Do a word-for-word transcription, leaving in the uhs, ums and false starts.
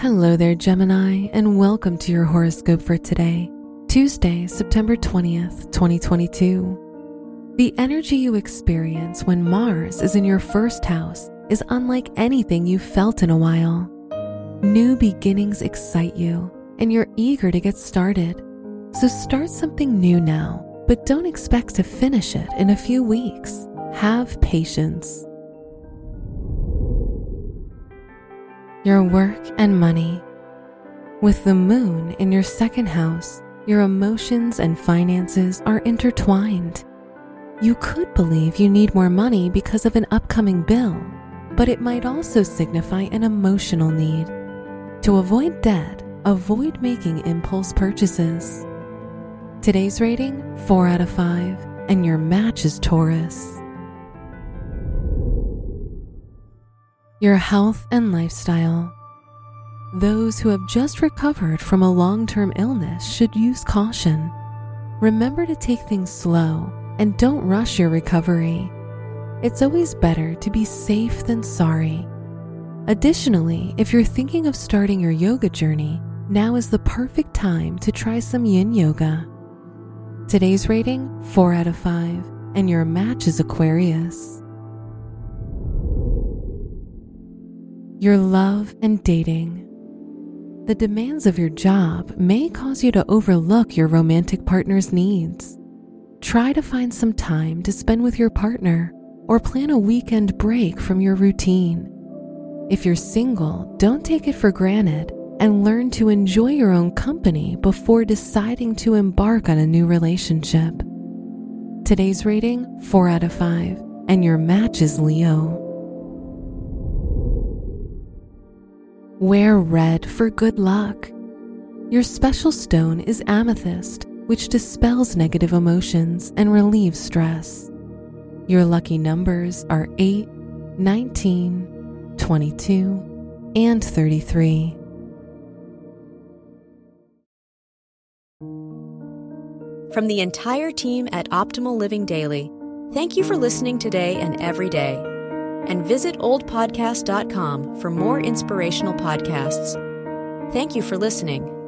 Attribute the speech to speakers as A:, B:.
A: Hello there, Gemini, and welcome to your horoscope for today, Tuesday, September twentieth, twenty twenty-two. The energy you experience when Mars is in your first house is unlike anything you've felt in a while. New beginnings excite you, and you're eager to get started. So start something new now, but don't expect to finish it in a few weeks. Have patience. Your work and money. With the moon in your second house, your emotions and finances are intertwined. You could believe you need more money because of an upcoming bill, but it might also signify an emotional need. To avoid debt, avoid making impulse purchases. Today's rating, four out of five, and your match is Taurus. Your health and lifestyle. Those who have just recovered from a long-term illness should use caution. Remember to take things slow and don't rush your recovery. It's always better to be safe than sorry. Additionally, if you're thinking of starting your yoga journey, now is the perfect time to try some yin yoga. Today's rating, four out of five, and your match is Aquarius. Your love and dating. The demands of your job may cause you to overlook your romantic partner's needs. Try to find some time to spend with your partner or plan a weekend break from your routine. If you're single, don't take it for granted and learn to enjoy your own company before deciding to embark on a new relationship. Today's rating, four out of five, and your match is Leo. Wear red for good luck. Your special stone is amethyst, which dispels negative emotions and relieves stress. Your lucky numbers are eight, nineteen, twenty-two, and thirty-three.
B: From the entire team at Optimal Living Daily, thank you for listening today and every day. And visit old podcast dot com for more inspirational podcasts. Thank you for listening.